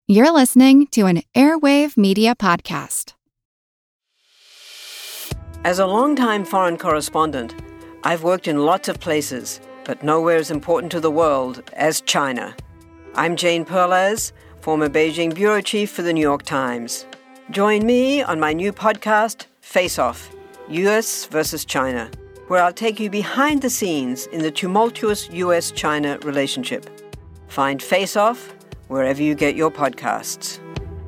You're listening to an Airwave Media Podcast. As a longtime foreign correspondent, I've worked in lots of places, but nowhere as important to the world as China. I'm Jane Perlez, former Beijing bureau chief for the New York Times. Join me on my new podcast, Face Off, U.S. versus China, where I'll take you behind the scenes in the tumultuous U.S.-China relationship. Find Face Off wherever you get your podcasts.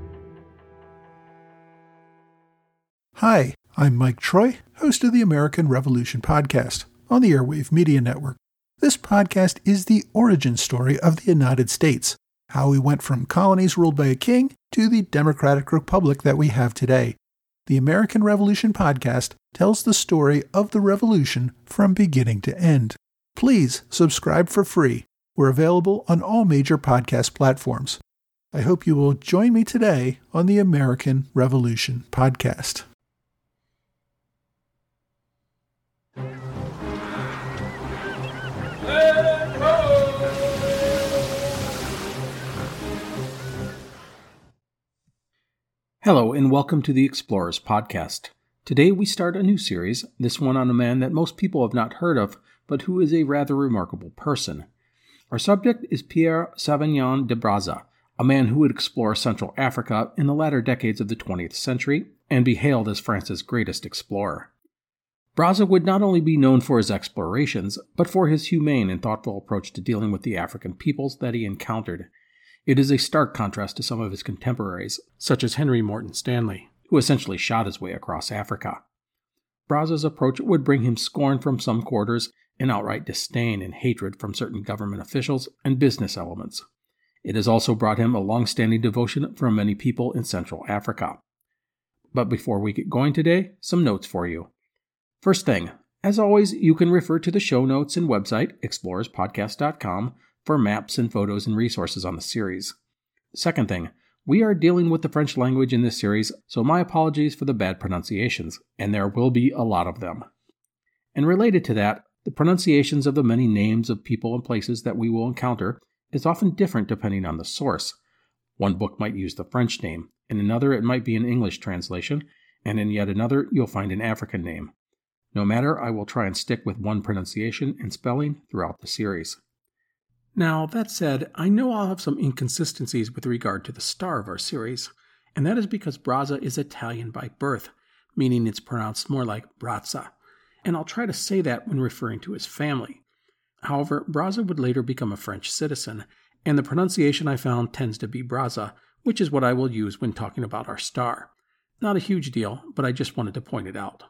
Hi, I'm Mike Troy, host of the American Revolution podcast on the Airwave Media Network. This podcast is the origin story of the United States, how we went from colonies ruled by a king to the democratic republic that we have today. The American Revolution podcast tells the story of the revolution from beginning to end. Please subscribe for free. We're available on all major podcast platforms. I hope you will join me today on the American Revolution podcast. Hello and welcome to the Explorers Podcast. Today we start a new series, this one on a man that most people have not heard of, but who is a rather remarkable person. Our subject is Pierre Sauvignon de Brazza, a man who would explore Central Africa in the latter decades of the 20th century and be hailed as France's greatest explorer. Brazza would not only be known for his explorations, but for his humane and thoughtful approach to dealing with the African peoples that he encountered. It is a stark contrast to some of his contemporaries, such as Henry Morton Stanley, who essentially shot his way across Africa. Brazza's approach would bring him scorn from some quarters and outright disdain and hatred from certain government officials and business elements. It has also brought him a long-standing devotion from many people in Central Africa. But before we get going today, some notes for you. First thing, as always, you can refer to the show notes and website, explorerspodcast.com, for maps and photos and resources on the series. Second thing, we are dealing with the French language in this series, so my apologies for the bad pronunciations, and there will be a lot of them. And related to that, the pronunciations of the many names of people and places that we will encounter is often different depending on the source. One book might use the French name, in another it might be an English translation, and in yet another you'll find an African name. No matter, I will try and stick with one pronunciation and spelling throughout the series. Now, that said, I know I'll have some inconsistencies with regard to the star of our series, and that is because Brazza is Italian by birth, meaning it's pronounced more like Brazza, and I'll try to say that when referring to his family. However, Brazza would later become a French citizen, and the pronunciation I found tends to be Brazza, which is what I will use when talking about our star. Not a huge deal, but I just wanted to point it out.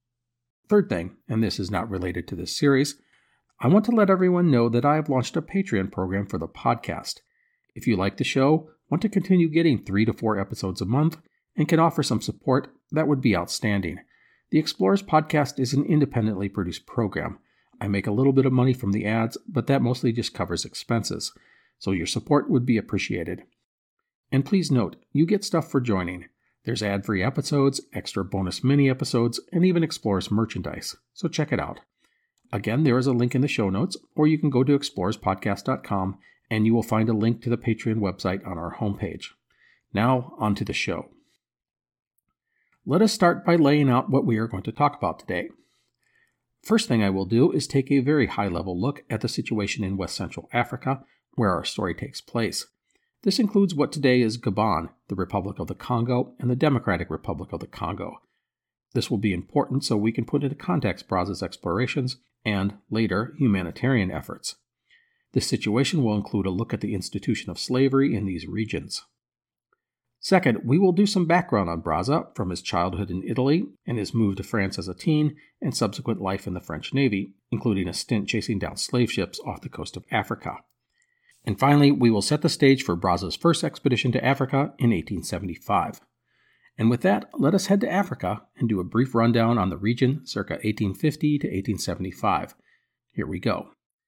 Third thing, and this is not related to this series, I want to let everyone know that I have launched a Patreon program for the podcast. If you like the show, want to continue getting 3 to 4 episodes a month, and can offer some support, that would be outstanding. The Explorers Podcast is an independently produced program. I make a little bit of money from the ads, but that mostly just covers expenses, so your support would be appreciated. And please note, you get stuff for joining. There's ad-free episodes, extra bonus mini-episodes, and even Explorers merchandise, so check it out. Again, there is a link in the show notes, or you can go to explorerspodcast.com and you will find a link to the Patreon website on our homepage. Now, on to the show. Let us start by laying out what we are going to talk about today. First thing I will do is take a very high-level look at the situation in West Central Africa, where our story takes place. This includes what today is Gabon, the Republic of the Congo, and the Democratic Republic of the Congo. This will be important so we can put into context Brazza's explorations and, later, humanitarian efforts. This situation will include a look at the institution of slavery in these regions. Second, we will do some background on Brazza from his childhood in Italy and his move to France as a teen and subsequent life in the French Navy, including a stint chasing down slave ships off the coast of Africa. And finally, we will set the stage for Brazza's first expedition to Africa in 1875. And with that, let us head to Africa and do a brief rundown on the region circa 1850 to 1875. Here we go.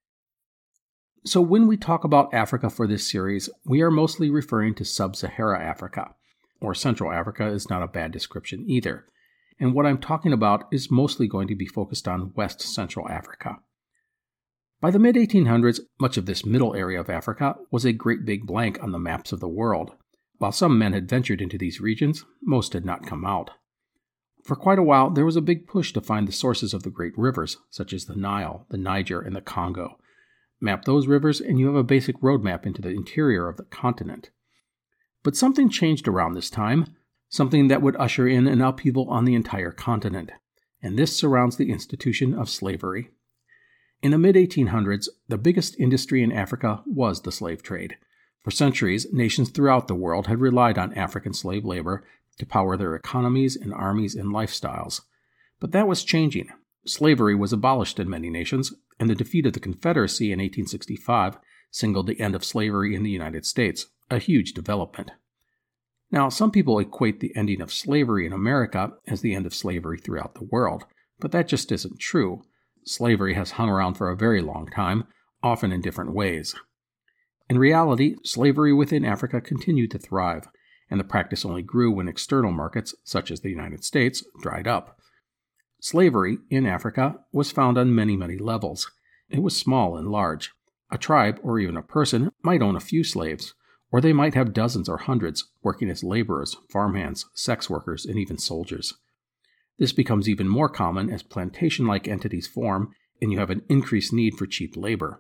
So when we talk about Africa for this series, we are mostly referring to Sub-Sahara Africa, or Central Africa is not a bad description either. And what I'm talking about is mostly going to be focused on West Central Africa. By the mid-1800s, much of this middle area of Africa was a great big blank on the maps of the world. While some men had ventured into these regions, most had not come out. For quite a while, there was a big push to find the sources of the great rivers, such as the Nile, the Niger, and the Congo. Map those rivers, and you have a basic roadmap into the interior of the continent. But something changed around this time, something that would usher in an upheaval on the entire continent, and this surrounds the institution of slavery. In the mid-1800s, the biggest industry in Africa was the slave trade. For centuries, nations throughout the world had relied on African slave labor to power their economies and armies and lifestyles. But that was changing. Slavery was abolished in many nations, and the defeat of the Confederacy in 1865 signaled the end of slavery in the United States, a huge development. Now, some people equate the ending of slavery in America as the end of slavery throughout the world, but that just isn't true. Slavery has hung around for a very long time, often in different ways. In reality, slavery within Africa continued to thrive, and the practice only grew when external markets, such as the United States, dried up. Slavery in Africa was found on many, many levels. It was small and large. A tribe or even a person might own a few slaves, or they might have dozens or hundreds working as laborers, farmhands, sex workers, and even soldiers. This becomes even more common as plantation-like entities form and you have an increased need for cheap labor.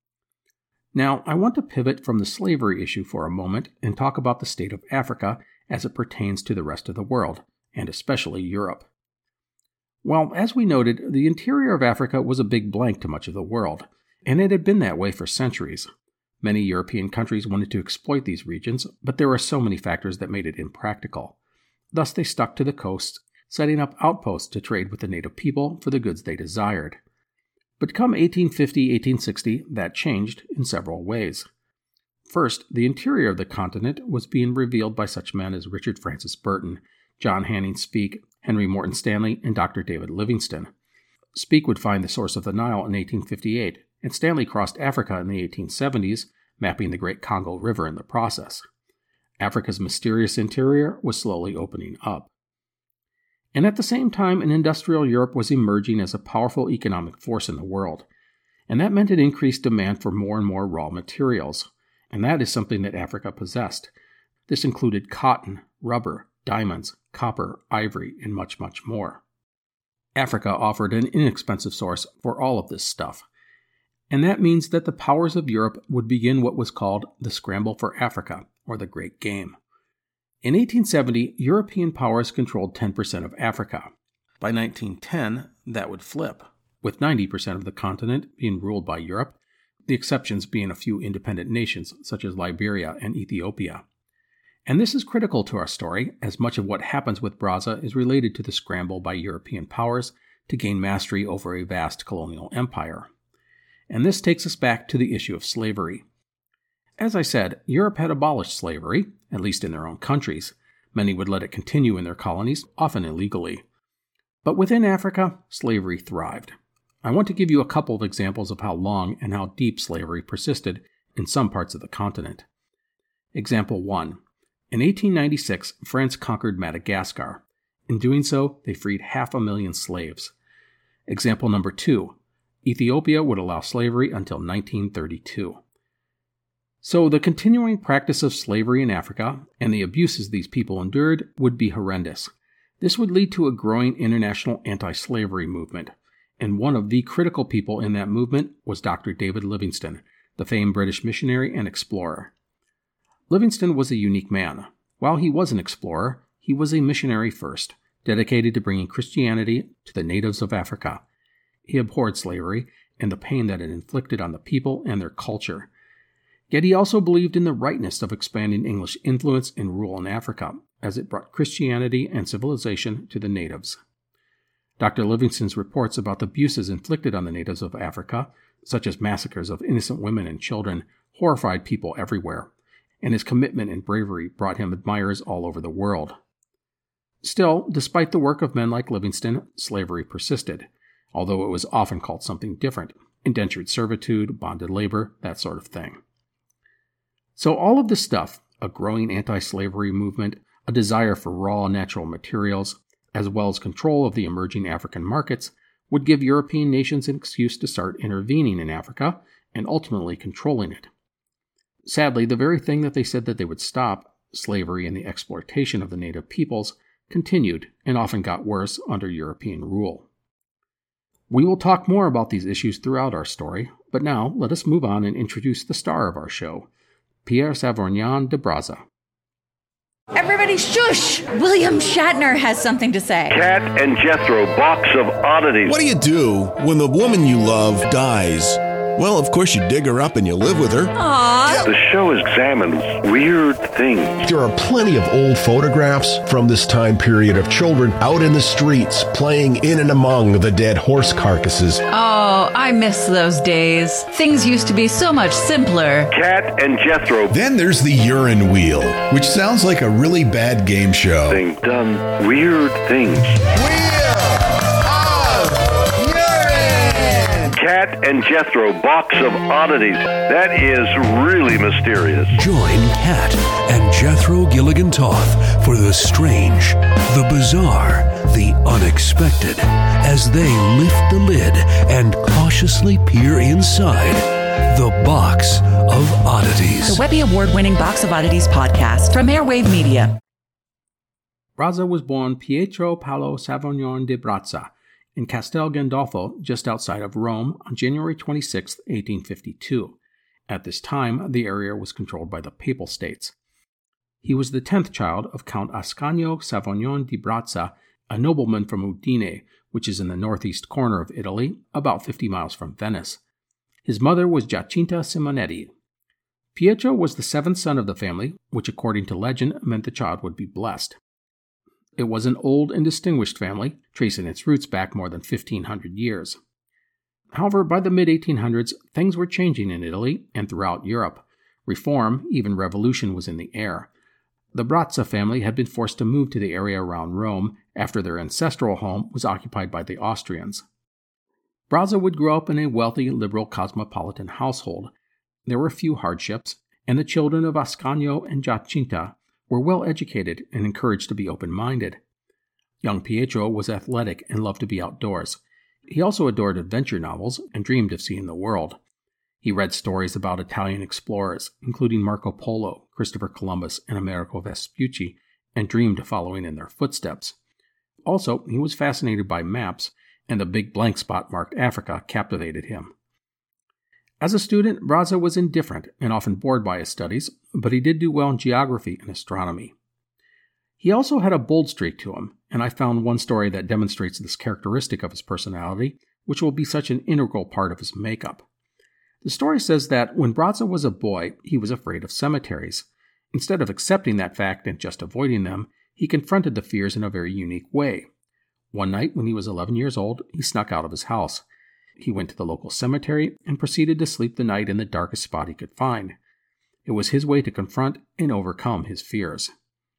Now, I want to pivot from the slavery issue for a moment and talk about the state of Africa as it pertains to the rest of the world, and especially Europe. Well, as we noted, the interior of Africa was a big blank to much of the world, and it had been that way for centuries. Many European countries wanted to exploit these regions, but there were so many factors that made it impractical. Thus, they stuck to the coasts, setting up outposts to trade with the native people for the goods they desired. But come 1850-1860, that changed in several ways. First, the interior of the continent was being revealed by such men as Richard Francis Burton, John Hanning Speke, Henry Morton Stanley, and Dr. David Livingstone. Speke would find the source of the Nile in 1858, and Stanley crossed Africa in the 1870s, mapping the Great Congo River in the process. Africa's mysterious interior was slowly opening up. And at the same time, an industrial Europe was emerging as a powerful economic force in the world. And that meant an increased demand for more and more raw materials. And that is something that Africa possessed. This included cotton, rubber, diamonds, copper, ivory, and much, much more. Africa offered an inexpensive source for all of this stuff. And that means that the powers of Europe would begin what was called the Scramble for Africa, or the Great Game. In 1870, European powers controlled 10% of Africa. By 1910, that would flip, with 90% of the continent being ruled by Europe, the exceptions being a few independent nations such as Liberia and Ethiopia. And this is critical to our story, as much of what happens with Brazza is related to the scramble by European powers to gain mastery over a vast colonial empire. And this takes us back to the issue of slavery. As I said, Europe had abolished slavery, at least in their own countries. Many would let it continue in their colonies, often illegally. But within Africa, slavery thrived. I want to give you a couple of examples of how long and how deep slavery persisted in some parts of the continent. Example 1. In 1896, France conquered Madagascar. In doing so, they freed 500,000 slaves. Example number 2. Ethiopia would allow slavery until 1932. So the continuing practice of slavery in Africa and the abuses these people endured would be horrendous. This would lead to a growing international anti-slavery movement, and one of the critical people in that movement was Dr. David Livingstone, the famed British missionary and explorer. Livingstone was a unique man. While he was an explorer, he was a missionary first, dedicated to bringing Christianity to the natives of Africa. He abhorred slavery and the pain that it inflicted on the people and their culture. Yet he also believed in the rightness of expanding English influence and rule in Africa, as it brought Christianity and civilization to the natives. Dr. Livingstone's reports about the abuses inflicted on the natives of Africa, such as massacres of innocent women and children, horrified people everywhere, and his commitment and bravery brought him admirers all over the world. Still, despite the work of men like Livingstone, slavery persisted, although it was often called something different: indentured servitude, bonded labor, that sort of thing. So all of this stuff, a growing anti-slavery movement, a desire for raw natural materials, as well as control of the emerging African markets, would give European nations an excuse to start intervening in Africa and ultimately controlling it. Sadly, the very thing that they said that they would stop slavery and the exploitation of the native peoples, continued and often got worse under European rule. We will talk more about these issues throughout our story, but now let us move on and introduce the star of our show, Pierre Savorgnan de Brazza. Everybody shush! William Shatner has something to say. Cat and Jethro, box of oddities. What do you do when the woman you love dies? Well, of course you dig her up and you live with her. Aww. The show examines weird things. There are plenty of old photographs from this time period of children out in the streets playing in and among the dead horse carcasses. Oh, I miss those days. Things used to be so much simpler. Cat and Jethro. Then there's the urine wheel, which sounds like a really bad game show. Thing done weird things. Cat and Jethro, box of oddities. That is really mysterious. Join Cat and Jethro Gilligan Toth for the strange, the bizarre, the unexpected, as they lift the lid and cautiously peer inside the Box of Oddities. The Webby Award-winning Box of Oddities podcast from Airwave Media. Brazza was born Pietro Paolo Savorgnan de Brazza in Castel Gandolfo, just outside of Rome, on January 26, 1852. At this time, the area was controlled by the Papal States. He was the 10th child of Count Ascanio Savorgnan di Brazza, a nobleman from Udine, which is in the northeast corner of Italy, about 50 miles from Venice. His mother was Giacinta Simonetti. Pietro was the 7th son of the family, which according to legend meant the child would be blessed. It was an old and distinguished family, tracing its roots back more than 1,500 years. However, by the mid-1800s, things were changing in Italy and throughout Europe. Reform, even revolution, was in the air. The Brazza family had been forced to move to the area around Rome after their ancestral home was occupied by the Austrians. Brazza would grow up in a wealthy, liberal, cosmopolitan household. There were few hardships, and the children of Ascanio and Giacinta were well educated and encouraged to be open-minded. Young Pietro was athletic and loved to be outdoors. He also adored adventure novels and dreamed of seeing the world. He read stories about Italian explorers, including Marco Polo, Christopher Columbus, and Amerigo Vespucci, and dreamed of following in their footsteps. Also, he was fascinated by maps, and the big blank spot marked Africa captivated him. As a student, Brazza was indifferent and often bored by his studies, but he did do well in geography and astronomy. He also had a bold streak to him, and I found one story that demonstrates this characteristic of his personality, which will be such an integral part of his makeup. The story says that when Brazza was a boy, he was afraid of cemeteries. Instead of accepting that fact and just avoiding them, he confronted the fears in a very unique way. One night, when he was 11 years old, he snuck out of his house. He went to the local cemetery and proceeded to sleep the night in the darkest spot he could find. It was his way to confront and overcome his fears.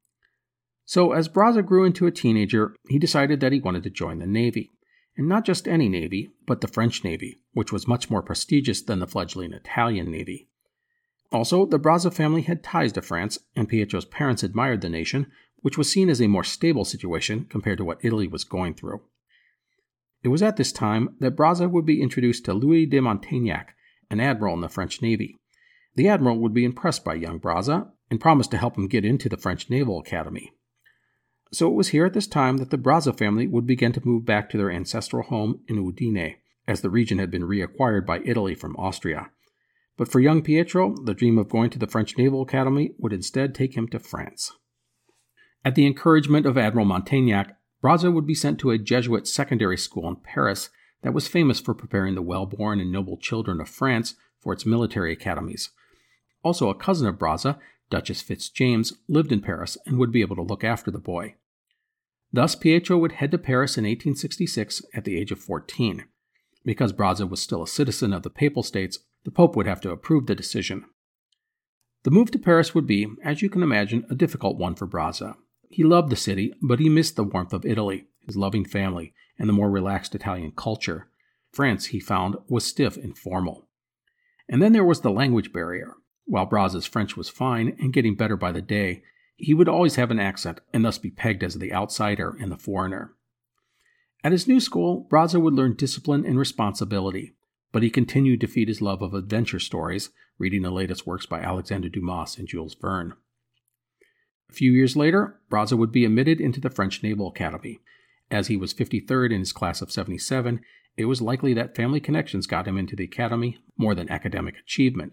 So, as Brazza grew into a teenager, he decided that he wanted to join the Navy. And not just any Navy, but the French Navy, which was much more prestigious than the fledgling Italian Navy. Also, the Brazza family had ties to France, and Pietro's parents admired the nation, which was seen as a more stable situation compared to what Italy was going through. It was at this time that Brazza would be introduced to Louis de Montaignac, an admiral in the French Navy. The admiral would be impressed by young Brazza and promised to help him get into the French Naval Academy. So it was here at this time that the Brazza family would begin to move back to their ancestral home in Udine, as the region had been reacquired by Italy from Austria. But for young Pietro, the dream of going to the French Naval Academy would instead take him to France. At the encouragement of Admiral Montaignac, Brazza would be sent to a Jesuit secondary school in Paris that was famous for preparing the well-born and noble children of France for its military academies. Also, a cousin of Brazza, Duchess Fitzjames, lived in Paris and would be able to look after the boy. Thus, Pietro would head to Paris in 1866 at the age of 14. Because Brazza was still a citizen of the Papal States, the Pope would have to approve the decision. The move to Paris would be, as you can imagine, a difficult one for Brazza. He loved the city, but he missed the warmth of Italy, his loving family, and the more relaxed Italian culture. France, he found, was stiff and formal. And then there was the language barrier. While Brazza's French was fine and getting better by the day, he would always have an accent and thus be pegged as the outsider and the foreigner. At his new school, Brazza would learn discipline and responsibility, but he continued to feed his love of adventure stories, reading the latest works by Alexander Dumas and Jules Verne. A few years later, Brazza would be admitted into the French Naval Academy. As he was 53rd in his class of 77, it was likely that family connections got him into the academy more than academic achievement.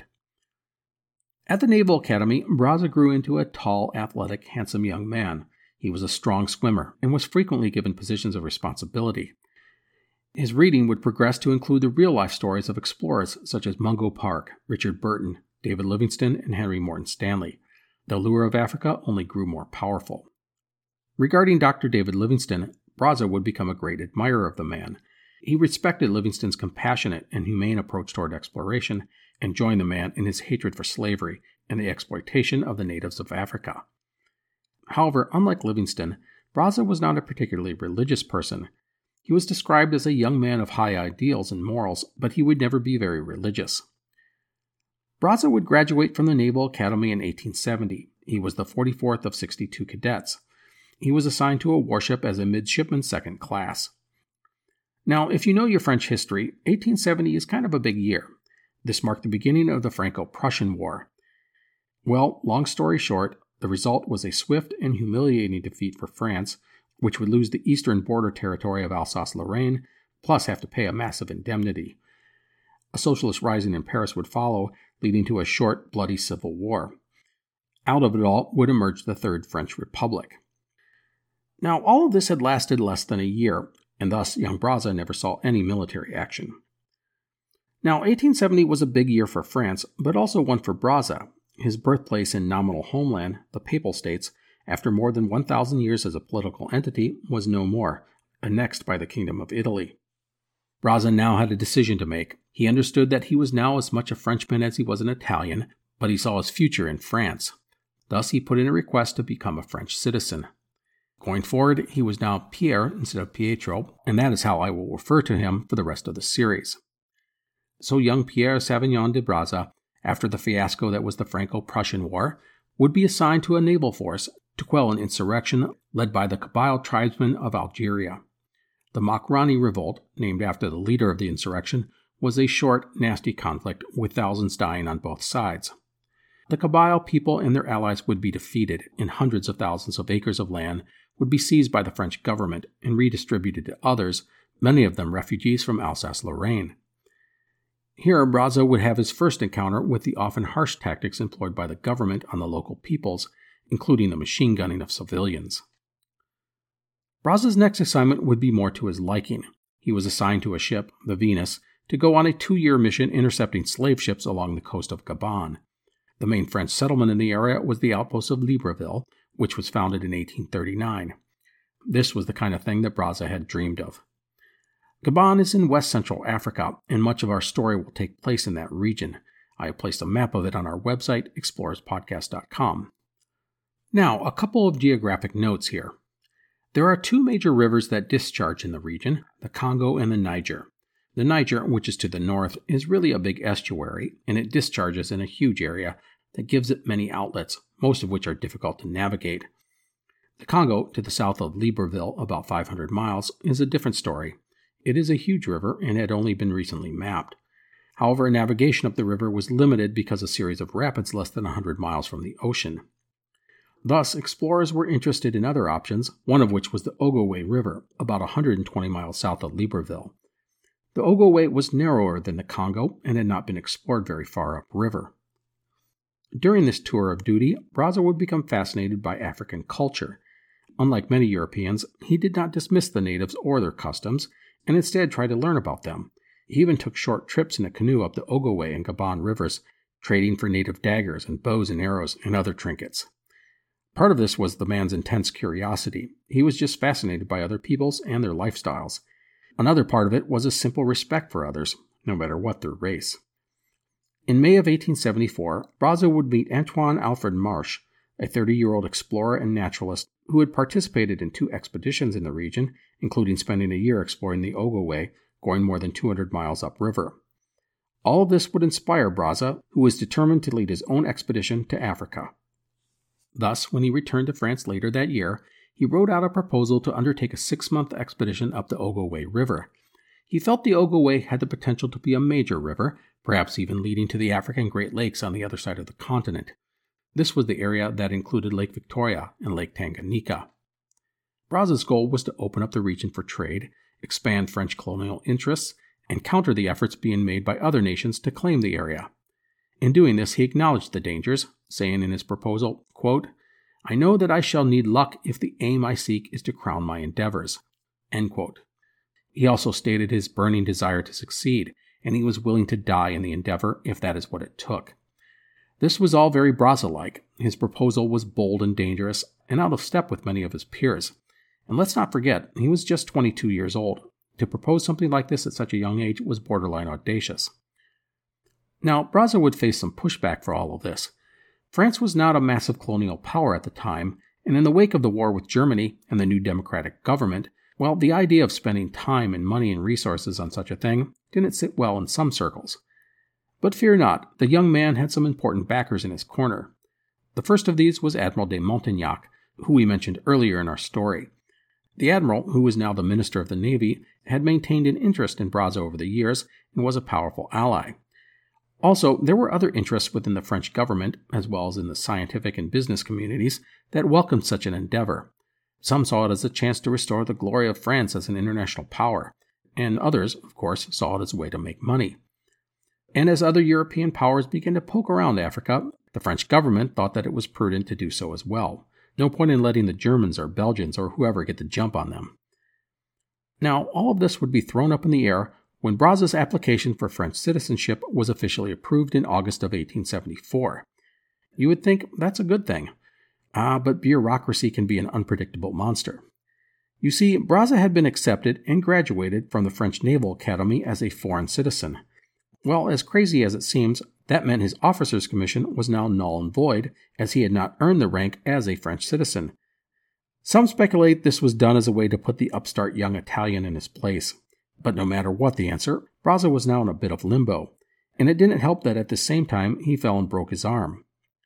At the Naval Academy, Brazza grew into a tall, athletic, handsome young man. He was a strong swimmer and was frequently given positions of responsibility. His reading would progress to include the real-life stories of explorers such as Mungo Park, Richard Burton, David Livingstone, and Henry Morton Stanley. The lure of Africa only grew more powerful. Regarding Dr. David Livingstone, Brazza would become a great admirer of the man. He respected Livingstone's compassionate and humane approach toward exploration and joined the man in his hatred for slavery and the exploitation of the natives of Africa. However, unlike Livingstone, Brazza was not a particularly religious person. He was described as a young man of high ideals and morals, but he would never be very religious. Brazza would graduate from the Naval Academy in 1870. He was the 44th of 62 cadets. He was assigned to a warship as a midshipman second class. Now, if you know your French history, 1870 is kind of a big year. This marked the beginning of the Franco-Prussian War. Well, long story short, the result was a swift and humiliating defeat for France, which would lose the eastern border territory of Alsace-Lorraine, plus have to pay a massive indemnity. A socialist rising in Paris would follow, leading to a short, bloody civil war. Out of it all would emerge the Third French Republic. Now, all of this had lasted less than a year, and thus young Brazza never saw any military action. Now, 1870 was a big year for France, but also one for Brazza. His birthplace and nominal homeland, the Papal States, after more than 1,000 years as a political entity, was no more, annexed by the Kingdom of Italy. Brazza now had a decision to make. He understood that he was now as much a Frenchman as he was an Italian, but he saw his future in France. Thus, he put in a request to become a French citizen. Going forward, he was now Pierre instead of Pietro, and that is how I will refer to him for the rest of the series. So young Pierre Savignon de Brazza, after the fiasco that was the Franco-Prussian War, would be assigned to a naval force to quell an insurrection led by the Kabyle tribesmen of Algeria. The Makrani revolt, named after the leader of the insurrection, was a short, nasty conflict with thousands dying on both sides. The Kabyle people and their allies would be defeated, and hundreds of thousands of acres of land would be seized by the French government and redistributed to others, many of them refugees from Alsace-Lorraine. Here, Brazza would have his first encounter with the often harsh tactics employed by the government on the local peoples, including the machine gunning of civilians. Brazza's next assignment would be more to his liking. He was assigned to a ship, the Venus, to go on a 2-year mission intercepting slave ships along the coast of Gabon. The main French settlement in the area was the outpost of Libreville, which was founded in 1839. This was the kind of thing that Brazza had dreamed of. Gabon is in west-central Africa, and much of our story will take place in that region. I have placed a map of it on our website, explorerspodcast.com. Now, a couple of geographic notes here. There are 2 major rivers that discharge in the region, the Congo and the Niger. The Niger, which is to the north, is really a big estuary, and it discharges in a huge area that gives it many outlets, most of which are difficult to navigate. The Congo, to the south of Libreville, about 500 miles, is a different story. It is a huge river and had only been recently mapped. However, navigation up the river was limited because of a series of rapids less than 100 miles from the ocean. Thus, explorers were interested in other options, one of which was the Ogowé River, about 120 miles south of Libreville. The Ogowé was narrower than the Congo and had not been explored very far upriver. During this tour of duty, Brazza would become fascinated by African culture. Unlike many Europeans, he did not dismiss the natives or their customs, and instead tried to learn about them. He even took short trips in a canoe up the Ogowé and Gabon rivers, trading for native daggers and bows and arrows and other trinkets. Part of this was the man's intense curiosity. He was just fascinated by other peoples and their lifestyles. Another part of it was a simple respect for others, no matter what their race. In May of 1874, Brazza would meet Antoine Alfred Marsh, a 30-year-old explorer and naturalist who had participated in 2 expeditions in the region, including spending a year exploring the Ogowé, going more than 200 miles upriver. All of this would inspire Brazza, who was determined to lead his own expedition to Africa. Thus, when he returned to France later that year, he wrote out a proposal to undertake a 6-month expedition up the Ogowé River. He felt the Ogowé had the potential to be a major river, perhaps even leading to the African Great Lakes on the other side of the continent. This was the area that included Lake Victoria and Lake Tanganyika. Brazza's goal was to open up the region for trade, expand French colonial interests, and counter the efforts being made by other nations to claim the area. In doing this, he acknowledged the dangers, saying in his proposal, quote, "I know that I shall need luck if the aim I seek is to crown my endeavors." End quote. He also stated his burning desire to succeed, and he was willing to die in the endeavor if that is what it took. This was all very Brazza-like. His proposal was bold and dangerous, and out of step with many of his peers. And let's not forget, he was just 22 years old. To propose something like this at such a young age was borderline audacious. Now, Brazza would face some pushback for all of this. France was not a massive colonial power at the time, and in the wake of the war with Germany and the new democratic government, well, the idea of spending time and money and resources on such a thing didn't sit well in some circles. But fear not, the young man had some important backers in his corner. The first of these was Admiral de Montignac, who we mentioned earlier in our story. The admiral, who was now the Minister of the Navy, had maintained an interest in Brazza over the years and was a powerful ally. Also, there were other interests within the French government, as well as in the scientific and business communities, that welcomed such an endeavor. Some saw it as a chance to restore the glory of France as an international power, and others, of course, saw it as a way to make money. And as other European powers began to poke around Africa, the French government thought that it was prudent to do so as well. No point in letting the Germans or Belgians or whoever get the jump on them. Now, all of this would be thrown up in the air when Brazza's application for French citizenship was officially approved in August of 1874. You would think that's a good thing. But bureaucracy can be an unpredictable monster. You see, Brazza had been accepted and graduated from the French Naval Academy as a foreign citizen. Well, as crazy as it seems, that meant his officer's commission was now null and void, as he had not earned the rank as a French citizen. Some speculate this was done as a way to put the upstart young Italian in his place. But no matter what the answer, Brazza was now in a bit of limbo, and it didn't help that at the same time he fell and broke his arm.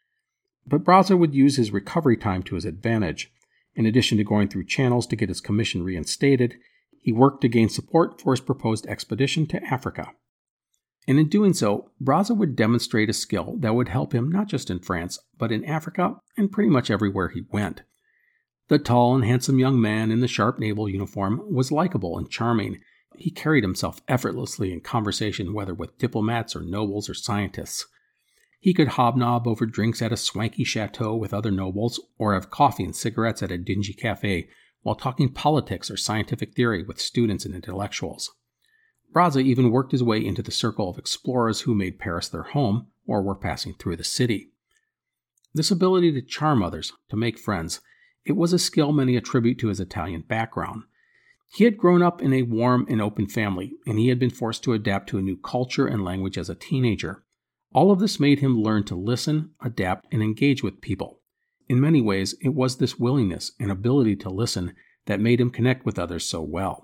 But Brazza would use his recovery time to his advantage. In addition to going through channels to get his commission reinstated, he worked to gain support for his proposed expedition to Africa. And in doing so, Brazza would demonstrate a skill that would help him not just in France, but in Africa and pretty much everywhere he went. The tall and handsome young man in the sharp naval uniform was likable and charming. He carried himself effortlessly in conversation, whether with diplomats or nobles or scientists. He could hobnob over drinks at a swanky chateau with other nobles, or have coffee and cigarettes at a dingy cafe, while talking politics or scientific theory with students and intellectuals. Brazza even worked his way into the circle of explorers who made Paris their home, or were passing through the city. This ability to charm others, to make friends, it was a skill many attribute to his Italian background. He had grown up in a warm and open family, and he had been forced to adapt to a new culture and language as a teenager. All of this made him learn to listen, adapt, and engage with people. In many ways, it was this willingness and ability to listen that made him connect with others so well.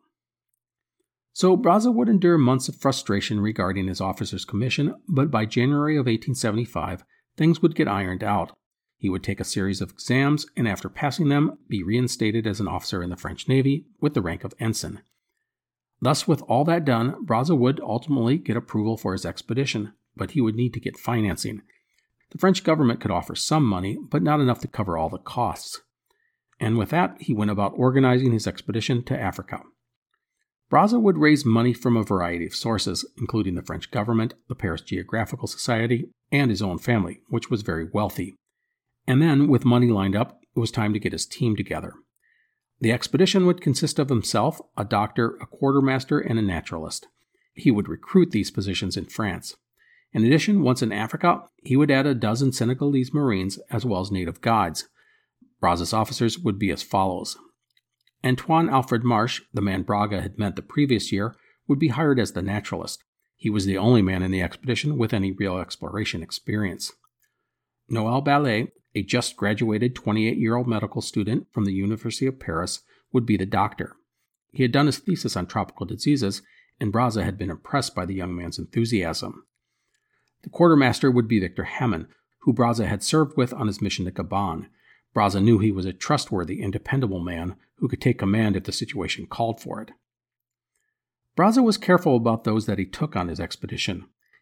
So Brazza would endure months of frustration regarding his officer's commission, but by January of 1875, things would get ironed out. He would take a series of exams, and after passing them, be reinstated as an officer in the French Navy with the rank of ensign. Thus, with all that done, Brazza would ultimately get approval for his expedition, but he would need to get financing. The French government could offer some money, but not enough to cover all the costs. And with that, he went about organizing his expedition to Africa. Brazza would raise money from a variety of sources, including the French government, the Paris Geographical Society, and his own family, which was very wealthy. And then, with money lined up, it was time to get his team together. The expedition would consist of himself, a doctor, a quartermaster, and a naturalist. He would recruit these positions in France. In addition, once in Africa, he would add a dozen Senegalese Marines as well as native guides. Brazza's officers would be as follows. Antoine Alfred Marche, the man Braga had met the previous year, would be hired as the naturalist. He was the only man in the expedition with any real exploration experience. Noël Ballet, a just graduated 28-year-old medical student from the University of Paris, would be the doctor. He had done his thesis on tropical diseases, and Brazza had been impressed by the young man's enthusiasm. The quartermaster would be Victor Hamon, who Brazza had served with on his mission to Gabon. Brazza knew he was a trustworthy and dependable man who could take command if the situation called for it. Brazza was careful about those that he took on his expedition.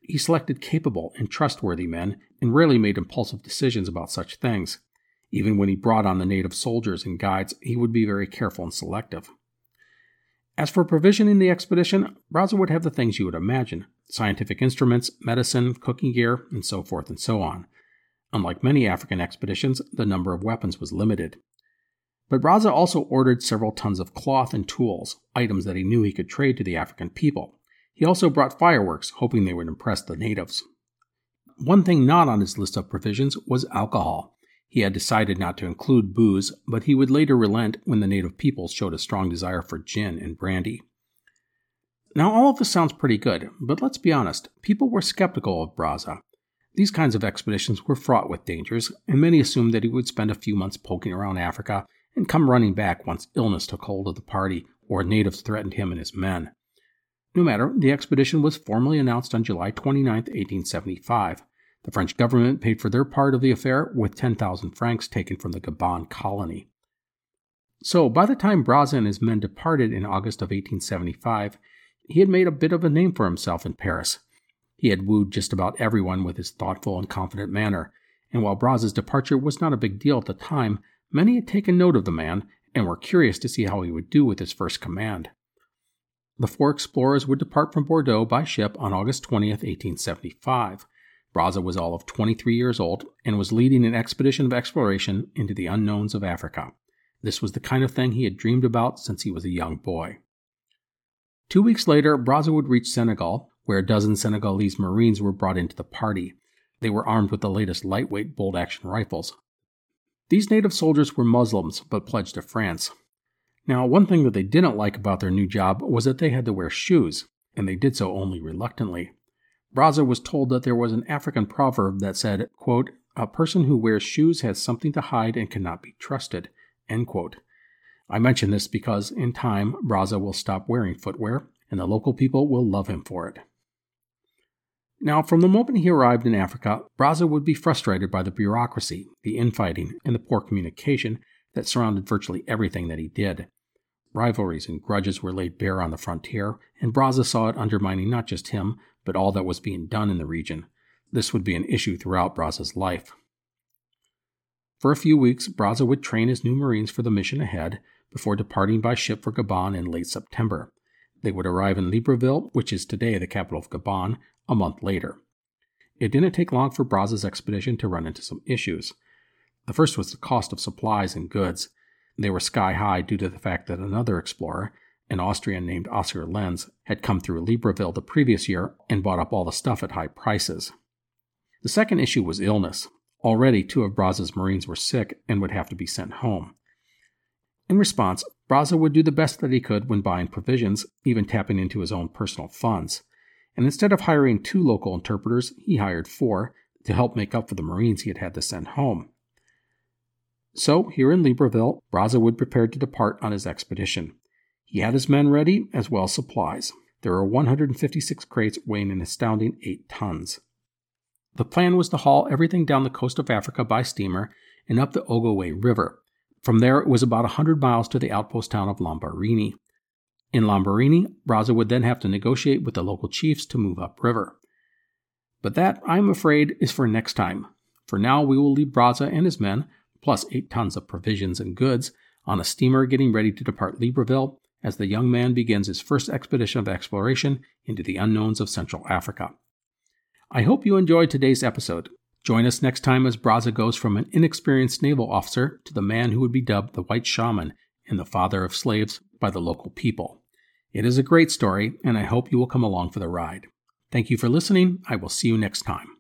He selected capable and trustworthy men and rarely made impulsive decisions about such things. Even when he brought on the native soldiers and guides, he would be very careful and selective. As for provisioning the expedition, Brazza would have the things you would imagine: scientific instruments, medicine, cooking gear, and so forth and so on. Unlike many African expeditions, the number of weapons was limited. But Brazza also ordered several tons of cloth and tools, items that he knew he could trade to the African people. He also brought fireworks, hoping they would impress the natives. One thing not on his list of provisions was alcohol. He had decided not to include booze, but he would later relent when the native peoples showed a strong desire for gin and brandy. Now all of this sounds pretty good, but let's be honest, people were skeptical of Brazza. These kinds of expeditions were fraught with dangers, and many assumed that he would spend a few months poking around Africa and come running back once illness took hold of the party or natives threatened him and his men. No matter, the expedition was formally announced on July 29, 1875. The French government paid for their part of the affair with 10,000 francs taken from the Gabon colony. So, by the time Brazza and his men departed in August of 1875, he had made a bit of a name for himself in Paris. He had wooed just about everyone with his thoughtful and confident manner, and while Brazza's departure was not a big deal at the time, many had taken note of the man and were curious to see how he would do with his first command. The 4 explorers would depart from Bordeaux by ship on August 20, 1875. Brazza was all of 23 years old and was leading an expedition of exploration into the unknowns of Africa. This was the kind of thing he had dreamed about since he was a young boy. 2 weeks later, Brazza would reach Senegal, where a dozen Senegalese Marines were brought into the party. They were armed with the latest lightweight bolt-action rifles. These native soldiers were Muslims, but pledged to France. Now, one thing that they didn't like about their new job was that they had to wear shoes, and they did so only reluctantly. Brazza was told that there was an African proverb that said, quote, "A person who wears shoes has something to hide and cannot be trusted," end quote. I mention this because, in time, Brazza will stop wearing footwear, and the local people will love him for it. Now, from the moment he arrived in Africa, Brazza would be frustrated by the bureaucracy, the infighting, and the poor communication that surrounded virtually everything that he did. Rivalries and grudges were laid bare on the frontier, and Brazza saw it undermining not just him, but all that was being done in the region. This would be an issue throughout Brazza's life. For a few weeks, Brazza would train his new Marines for the mission ahead, before departing by ship for Gabon in late September. They would arrive in Libreville, which is today the capital of Gabon, a month later. It didn't take long for Brazza's expedition to run into some issues. The first was the cost of supplies and goods. They were sky high due to the fact that another explorer, an Austrian named Oscar Lenz, had come through Libreville the previous year and bought up all the stuff at high prices. The second issue was illness. Already 2 of Brazza's Marines were sick and would have to be sent home. In response, Brazza would do the best that he could when buying provisions, even tapping into his own personal funds. And instead of hiring 2 local interpreters, he hired 4 to help make up for the Marines he had had to send home. So, here in Libreville, Brazza would prepare to depart on his expedition. He had his men ready, as well as supplies. There were 156 crates weighing an astounding 8 tons. The plan was to haul everything down the coast of Africa by steamer and up the Ogowé River. From there, it was about 100 miles to the outpost town of Lambaréné. In Lambaréné, Brazza would then have to negotiate with the local chiefs to move upriver. But that, I'm afraid, is for next time. For now, we will leave Brazza and his men, plus 8 tons of provisions and goods, on a steamer getting ready to depart Libreville as the young man begins his first expedition of exploration into the unknowns of Central Africa. I hope you enjoyed today's episode. Join us next time as Brazza goes from an inexperienced naval officer to the man who would be dubbed the White Shaman and the father of slaves by the local people. It is a great story, and I hope you will come along for the ride. Thank you for listening. I will see you next time.